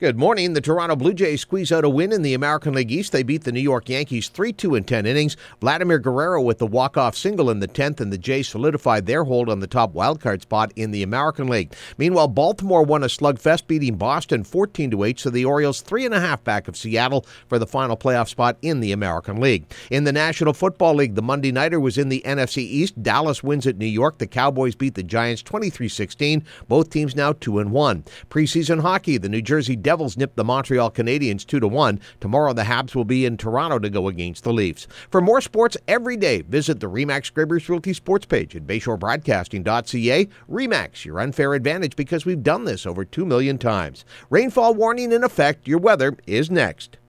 Good morning. The Toronto Blue Jays squeeze out a win in the American League East. They beat the New York Yankees 3-2 in 10 innings. Vladimir Guerrero with the walk-off single in the 10th, and the Jays solidified their hold on the top wildcard spot in the American League. Meanwhile, Baltimore won a slugfest, beating Boston 14-8, so the Orioles 3.5 back of Seattle for the final playoff spot in the American League. In the National Football League, the Monday Nighter was in the NFC East. Dallas wins at New York. The Cowboys beat the Giants 23-16. Both teams now 2-1. Preseason hockey, the New Jersey Devils nipped the Montreal Canadiens 2-1. Tomorrow, the Habs will be in Toronto to go against the Leafs. For more sports every day, visit the RE/MAX Scribbers Realty sports page at BayShoreBroadcasting.ca. RE/MAX, your unfair advantage, because we've done this over 2 million times. Rainfall warning in effect. Your weather is next.